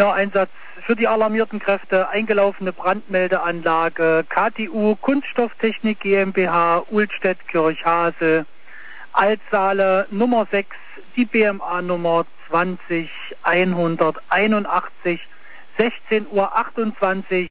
Einsatz für die alarmierten Kräfte, eingelaufene Brandmeldeanlage, KTU Kunststofftechnik GmbH, Uhlstedt-Kirchhase, Altsaale Nummer 6, die BMA Nummer 20181, 16:28 Uhr.